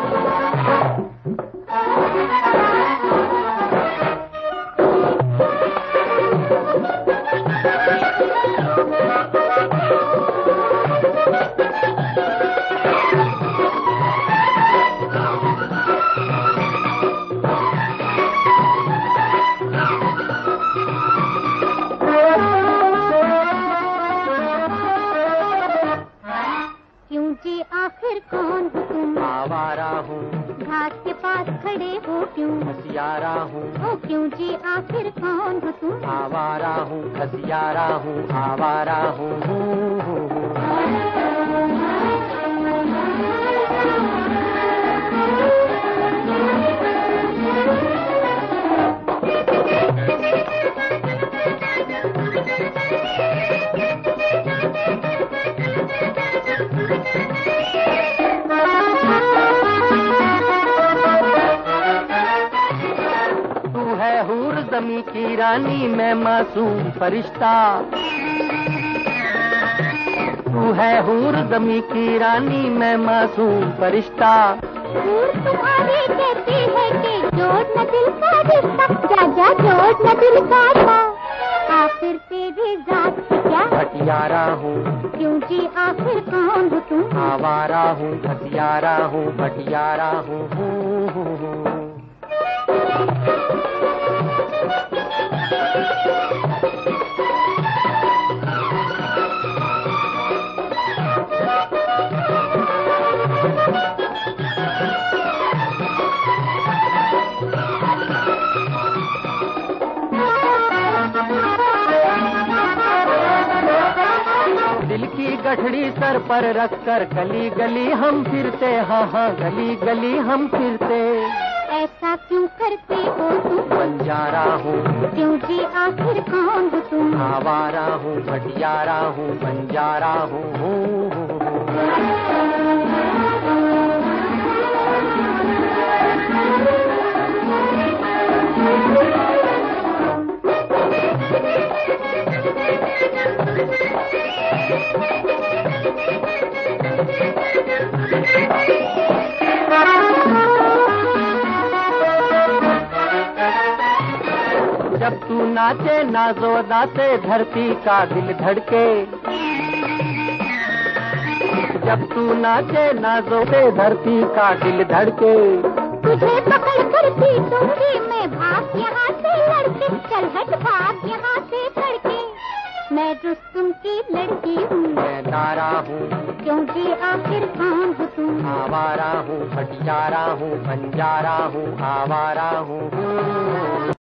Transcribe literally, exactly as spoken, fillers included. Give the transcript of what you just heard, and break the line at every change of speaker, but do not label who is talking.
आखिर कौन हो तुम?
आवारा हूँ।
घाट के पास खड़े हो क्यों?
खसियारा हूँ।
ओ क्यों जी आखिर कौन हो तुम?
आवारा हूँ, खसियारा हूँ, आवारा हूँ। हूर ज़मीं की रानी मैं मासूम फरिश्ता, तू है हूर ज़मीं की रानी मैं मासूम फरिश्ता।
हूर तुम्हारी कहती है कि जोड़ न दिल का रिश्ता, क्या क्या जोड़ न दिल का था, आखिर तेरी जात क्या?
भटियारा हूँ।
क्यों जी आखिर कौन हो तुम?
आवारा हूँ, खसियारा हूँ, भटियारा हूँ। दिल की गठड़ी सर पर रखकर गली गली हम फिरते, हाँ हाँ गली गली हम फिरते।
ऐसा क्यों करते हो तुम?
बंजारा हूँ।
क्यों जी आखिर कौन हो तुम?
आवारा हूँ, भटियारा हूँ, बंजारा हूँ। जब तू नाचे नाजो नाचे धरती का दिल धड़के, जब तू नाचे नाजो से धरती का दिल धड़के।
तुझे पकड़ कर पीटूंगी मैं, भाग यहाँ से लड़के, चल हट भाग यहाँ से लड़के। मैं रुस्तुम की लड़की हूँ,
मैं तारा हूँ।
क्यों जी आखिर कौन हो तुम?
आवारा हूँ, भटियारा हूँ, बंजारा हूँ, आवारा हूँ।